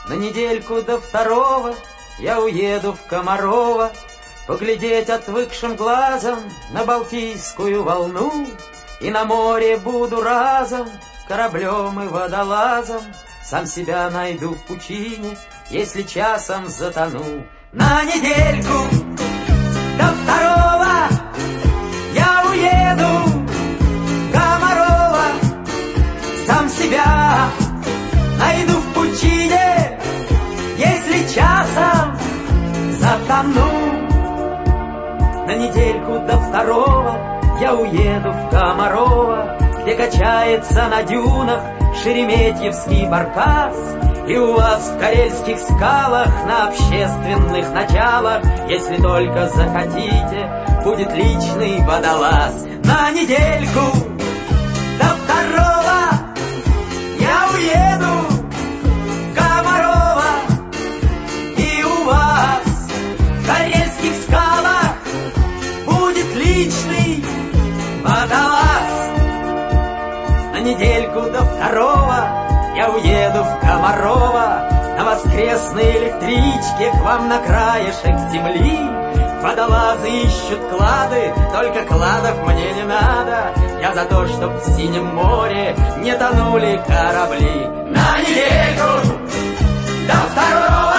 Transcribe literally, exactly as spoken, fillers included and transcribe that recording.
На недельку до второго я уеду в Комарово, поглядеть отвыкшим глазом на Балтийскую волну, и на море буду разом кораблем и водолазом, сам себя найду в пучине, если часом затону. На недельку до второго я уеду в Комарово, сам себя найду в пучине, если часом затону. На недельку до второго я уеду в Комарово, где качается на дюнах шереметьевский баркас, и у вас в карельских скалах на общественных началах, если только захотите, будет личный водолаз. На недельку до второго я уеду в Комарово, и у вас в карельских скалах будет личный водолаз. На недельку до второго я уеду в Комарово, на воскресной электричке к вам на краешек земли. Водолазы ищут клады, только кладов мне не надо. Я за то, чтоб в синем море не тонули корабли. На недельку до второго